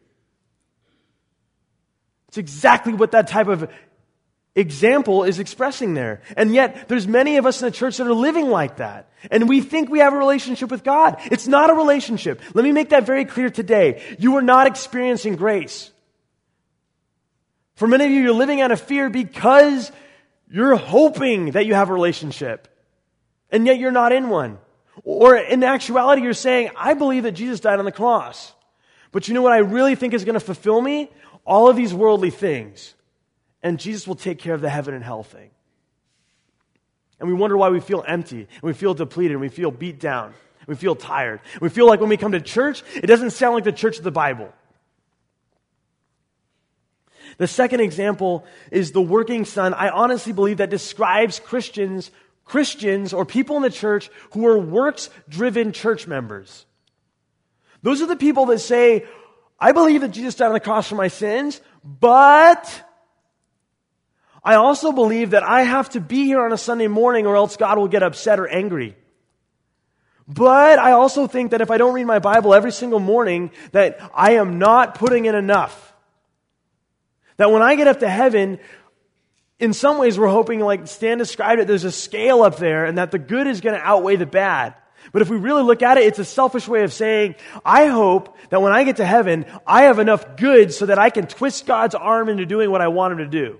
It's exactly what that type of example is expressing there. And yet, there's many of us in the church that are living like that. And we think we have a relationship with God. It's not a relationship. Let me make that very clear today. You are not experiencing grace. For many of you, you're living out of fear because you're hoping that you have a relationship. And yet you're not in one. Or in actuality, you're saying, I believe that Jesus died on the cross. But you know what I really think is going to fulfill me? All of these worldly things. And Jesus will take care of the heaven and hell thing. And we wonder why we feel empty, and we feel depleted, and we feel beat down, and we feel tired. And we feel like when we come to church, it doesn't sound like the church of the Bible. The second example is the working son. I honestly believe that describes Christians, Christians or people in the church who are works-driven church members. Those are the people that say, I believe that Jesus died on the cross for my sins, but I also believe that I have to be here on a Sunday morning or else God will get upset or angry. But I also think that if I don't read my Bible every single morning, that I am not putting in enough. That when I get up to heaven, in some ways we're hoping, like Stan described it, there's a scale up there and that the good is going to outweigh the bad. But if we really look at it, it's a selfish way of saying, I hope that when I get to heaven, I have enough good so that I can twist God's arm into doing what I want him to do.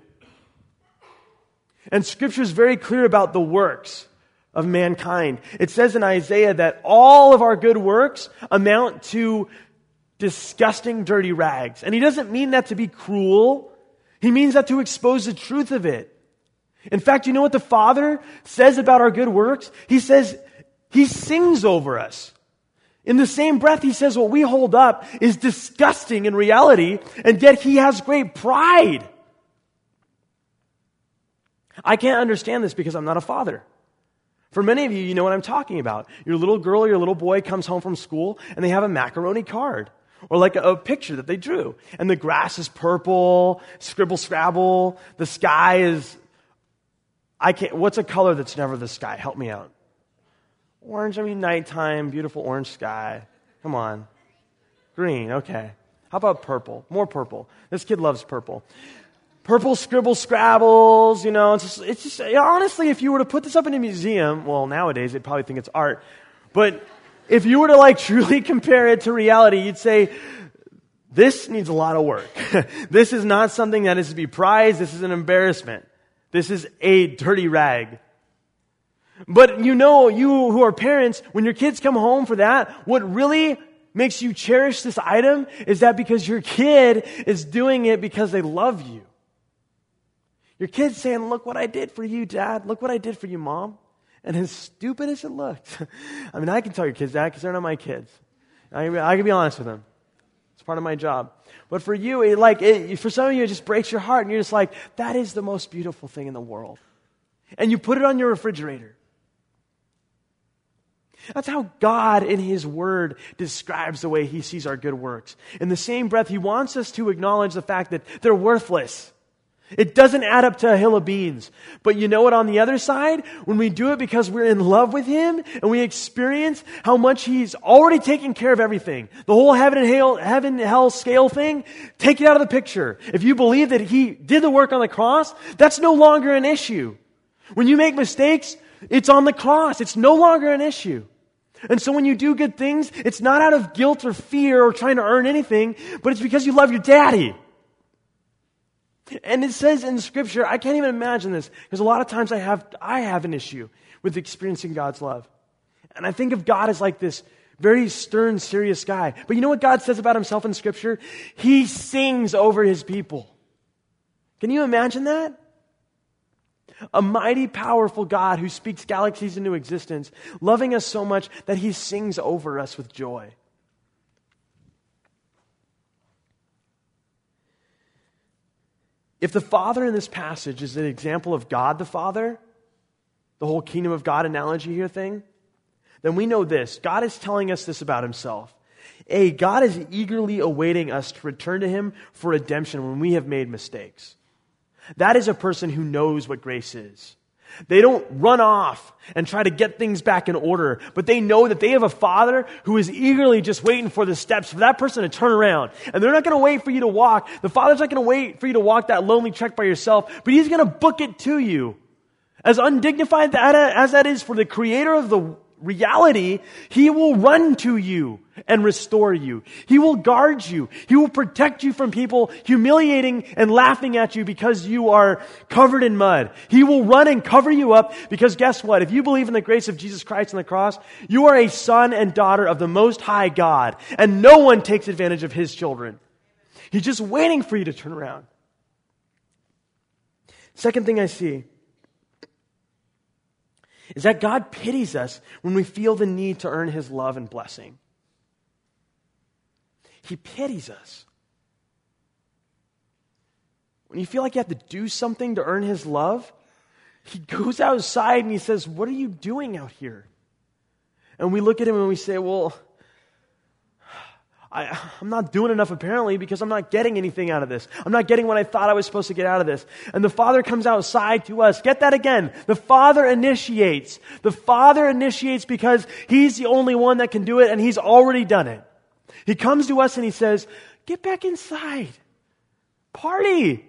And Scripture is very clear about the works of mankind. It says in Isaiah that all of our good works amount to disgusting, dirty rags. And he doesn't mean that to be cruel. He means that to expose the truth of it. In fact, you know what the Father says about our good works? He says he sings over us. In the same breath, he says what we hold up is disgusting in reality, and yet he has great pride. I can't understand this because I'm not a father. For many of you, you know what I'm talking about. Your little girl or your little boy comes home from school and they have a macaroni card. Or like a, a picture that they drew. And the grass is purple, scribble scrabble. The sky is, I can't, what's a color that's never the sky? Help me out. Orange, I mean nighttime, beautiful orange sky. Come on. Green, okay. How about purple? More purple. This kid loves purple. Purple scribble scrabbles, you know. It's just, it's just you know, honestly, if you were to put this up in a museum, well, nowadays they'd probably think it's art. But if you were to like truly compare it to reality, you'd say, this needs a lot of work. This is not something that is to be prized. This is an embarrassment. This is a dirty rag. But you know, you who are parents, when your kids come home for that, what really makes you cherish this item is that because your kid is doing it because they love you. Your kid's saying, look what I did for you, Dad. Look what I did for you, Mom. And as stupid as it looked, I mean, I can tell your kids that because they're not my kids. I, I can be honest with them. It's part of my job. But for you, it, like, it, for some of you, it just breaks your heart. And you're just like, that is the most beautiful thing in the world. And you put it on your refrigerator. That's how God in His Word describes the way He sees our good works. In the same breath, He wants us to acknowledge the fact that they're worthless. It doesn't add up to a hill of beans. But you know what, on the other side, when we do it because we're in love with Him and we experience how much He's already taken care of everything, the whole heaven and hell, heaven, hell scale thing, take it out of the picture. If you believe that He did the work on the cross, that's no longer an issue. When you make mistakes, it's on the cross. It's no longer an issue. And so when you do good things, it's not out of guilt or fear or trying to earn anything, but it's because you love your daddy. And it says in Scripture, I can't even imagine this, because a lot of times I have I have an issue with experiencing God's love. And I think of God as like this very stern, serious guy. But you know what God says about Himself in Scripture? He sings over His people. Can you imagine that? A mighty, powerful God who speaks galaxies into existence, loving us so much that He sings over us with joy. If the Father in this passage is an example of God the Father, the whole kingdom of God analogy here thing, then we know this. God is telling us this about Himself. A, God is eagerly awaiting us to return to Him for redemption when we have made mistakes. That is a person who knows what grace is. They don't run off and try to get things back in order, but they know that they have a Father who is eagerly just waiting for the steps for that person to turn around. And they're not going to wait for you to walk. The Father's not going to wait for you to walk that lonely trek by yourself, but He's going to book it to you. As undignified that, as that is for the Creator of the reality, He will run to you and restore you. He will guard you. He will protect you from people humiliating and laughing at you because you are covered in mud. He will run and cover you up because guess what? If you believe in the grace of Jesus Christ on the cross, you are a son and daughter of the Most High God, and no one takes advantage of His children. He's just waiting for you to turn around. Second thing I see is that God pities us when we feel the need to earn His love and blessing. He pities us. when you feel like you have to do something to earn his love, he goes outside and he says, what are you doing out here? And we look at him and we say, well, I, I'm not doing enough apparently because I'm not getting anything out of this. I'm not getting what I thought I was supposed to get out of this. And the Father comes outside to us. Get that again. The Father initiates. The Father initiates because he's the only one that can do it and he's already done it. He comes to us and he says, get back inside. Party.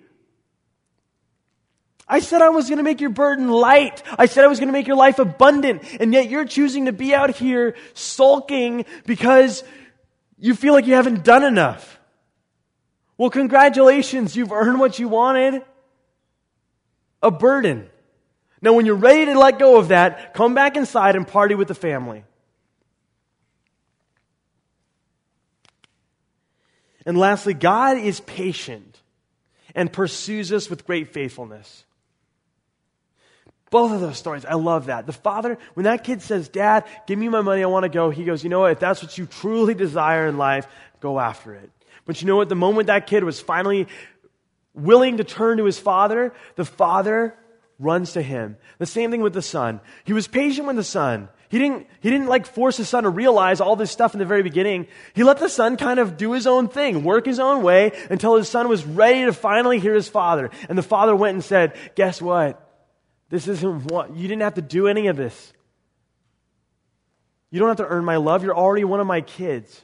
I said I was going to make your burden light. I said I was going to make your life abundant. And yet you're choosing to be out here sulking because you feel like you haven't done enough. Well, congratulations. You've earned what you wanted. A burden. Now, when you're ready to let go of that, come back inside and party with the family. And lastly, God is patient and pursues us with great faithfulness. Both of those stories, I love that. The father, when that kid says, Dad, give me my money, I want to go, he goes, you know what, if that's what you truly desire in life, go after it. But you know what, the moment that kid was finally willing to turn to his father, the father runs to him. The same thing with the son. He was patient with the son. He didn't, he didn't like force his son to realize all this stuff in the very beginning. He let the son kind of do his own thing, work his own way until his son was ready to finally hear his father. And the father went and said, guess what? This isn't what, you didn't have to do any of this. You don't have to earn my love. You're already one of my kids.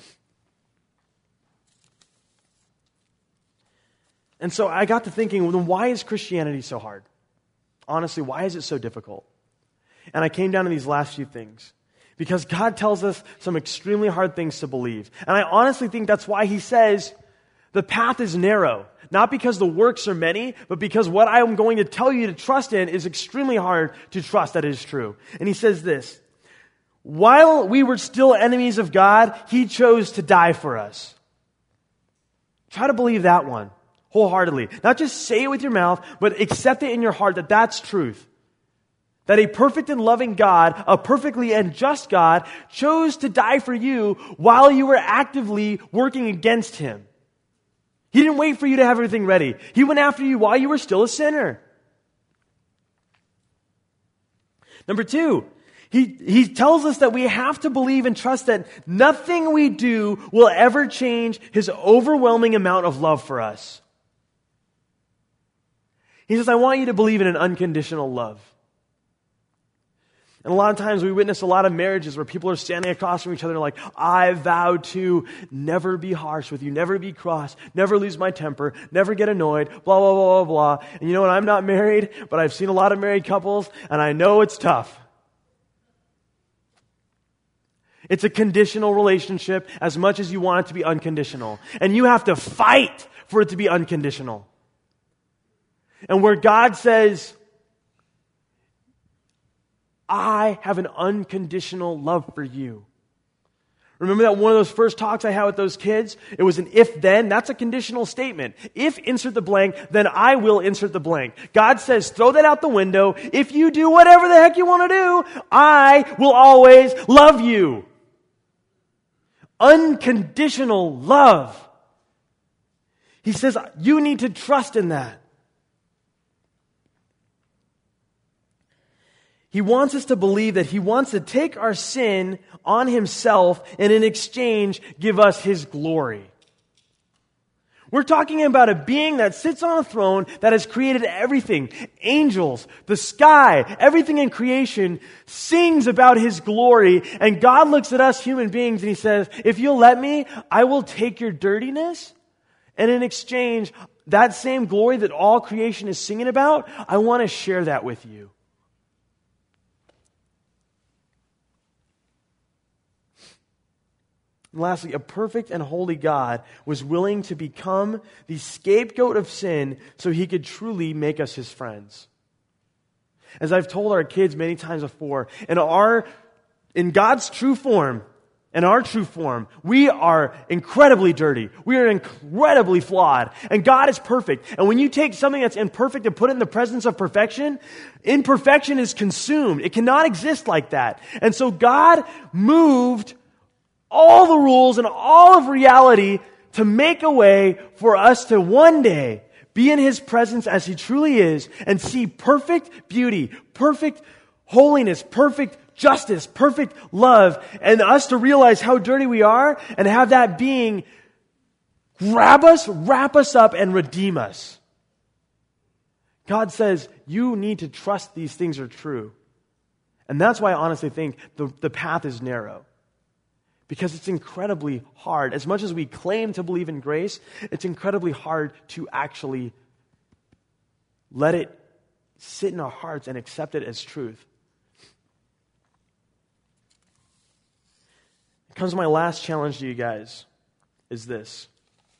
And so I got to thinking, well, then why is Christianity so hard? Honestly, why is it so difficult? And I came down to these last few things. Because God tells us some extremely hard things to believe. And I honestly think that's why he says the path is narrow. Not because the works are many, but because what I am going to tell you to trust in is extremely hard to trust that it is true. And he says this, while we were still enemies of God, he chose to die for us. Try to believe that one wholeheartedly. Not just say it with your mouth, but accept it in your heart that that's truth. That a perfect and loving God, a perfectly and just God, chose to die for you while you were actively working against him. He didn't wait for you to have everything ready. He went after you while you were still a sinner. Number two, he, he tells us that we have to believe and trust that nothing we do will ever change his overwhelming amount of love for us. He says, I want you to believe in an unconditional love. And a lot of times we witness a lot of marriages where people are standing across from each other like, I vow to never be harsh with you, never be cross, never lose my temper, never get annoyed, blah, blah, blah, blah, blah. And you know what? I'm not married, but I've seen a lot of married couples, and I know it's tough. It's a conditional relationship as much as you want it to be unconditional. And you have to fight for it to be unconditional. And where God says, I have an unconditional love for you. Remember that one of those first talks I had with those kids? It was an if-then. That's a conditional statement. If insert the blank, then I will insert the blank. God says, throw that out the window. If you do whatever the heck you want to do, I will always love you. Unconditional love. He says, you need to trust in that. He wants us to believe that he wants to take our sin on himself and in exchange give us his glory. We're talking about a being that sits on a throne that has created everything. Angels, the sky, everything in creation sings about his glory. And God looks at us human beings and he says, if you'll let me, I will take your dirtiness. And in exchange, that same glory that all creation is singing about, I want to share that with you. And lastly, a perfect and holy God was willing to become the scapegoat of sin so he could truly make us his friends. As I've told our kids many times before, in our, in God's true form, in our true form, we are incredibly dirty. We are incredibly flawed. And God is perfect. And when you take something that's imperfect and put it in the presence of perfection, imperfection is consumed. It cannot exist like that. And so God moved all the rules and all of reality to make a way for us to one day be in his presence as he truly is, and see perfect beauty, perfect holiness, perfect justice, perfect love, and us to realize how dirty we are and have that being grab us, wrap us up, and redeem us. God says you need to trust these things are true. And that's why I honestly think the, the path is narrow. Because it's incredibly hard. As much as we claim to believe in grace, it's incredibly hard to actually let it sit in our hearts and accept it as truth. It comes to my last challenge to you guys, is this.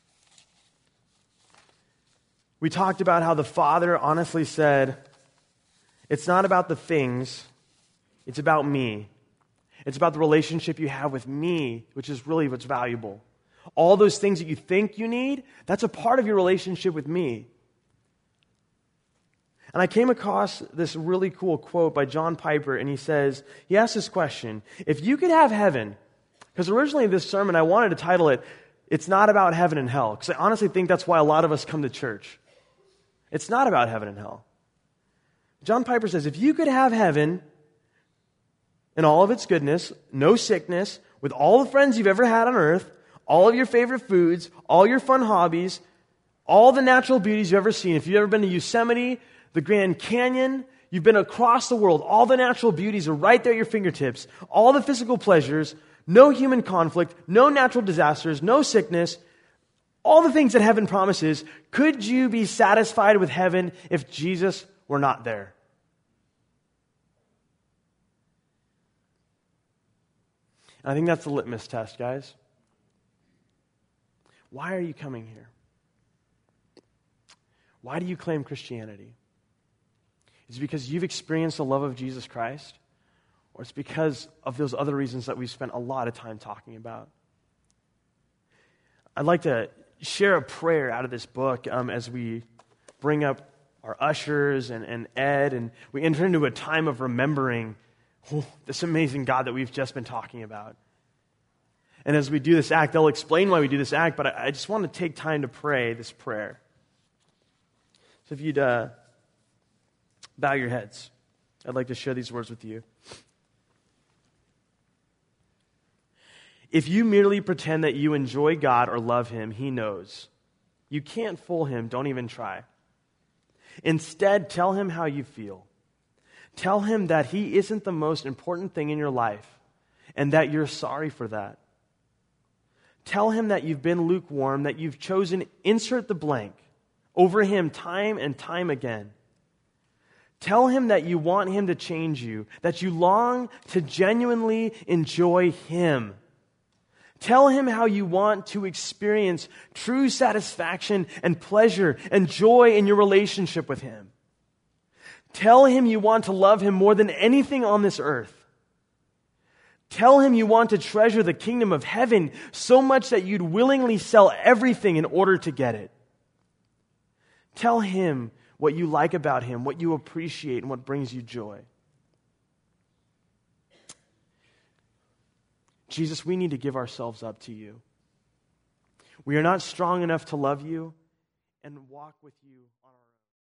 We talked about how the Father honestly said, it's not about the things, it's about me. It's about the relationship you have with me, which is really what's valuable. All those things that you think you need, that's a part of your relationship with me. And I came across this really cool quote by John Piper, and he says, he asked this question, if you could have heaven, because originally this sermon I wanted to title it, It's Not About Heaven and Hell, because I honestly think that's why a lot of us come to church. It's not about heaven and hell. John Piper says, if you could have heaven in all of its goodness, no sickness, with all the friends you've ever had on earth, all of your favorite foods, all your fun hobbies, all the natural beauties you've ever seen. If you've ever been to Yosemite, the Grand Canyon, you've been across the world, all the natural beauties are right there at your fingertips, all the physical pleasures, no human conflict, no natural disasters, no sickness, all the things that heaven promises. Could you be satisfied with heaven if Jesus were not there? I think that's the litmus test, guys. Why are you coming here? Why do you claim Christianity? Is it because you've experienced the love of Jesus Christ? Or it's because of those other reasons that we've spent a lot of time talking about? I'd like to share a prayer out of this book um, as we bring up our ushers and, and Ed, and we enter into a time of remembering oh, this amazing God that we've just been talking about. And as we do this act, they'll explain why we do this act, but I, I just want to take time to pray this prayer. So if you'd uh, bow your heads, I'd like to share these words with you. If you merely pretend that you enjoy God or love Him, He knows. You can't fool Him, don't even try. Instead, tell Him how you feel. Tell Him that He isn't the most important thing in your life and that you're sorry for that. Tell Him that you've been lukewarm, that you've chosen insert the blank over Him time and time again. Tell Him that you want Him to change you, that you long to genuinely enjoy Him. Tell Him how you want to experience true satisfaction and pleasure and joy in your relationship with Him. Tell Him you want to love Him more than anything on this earth. Tell Him you want to treasure the kingdom of heaven so much that you'd willingly sell everything in order to get it. Tell Him what you like about Him, what you appreciate, and what brings you joy. Jesus, we need to give ourselves up to you. We are not strong enough to love you and walk with you on our own.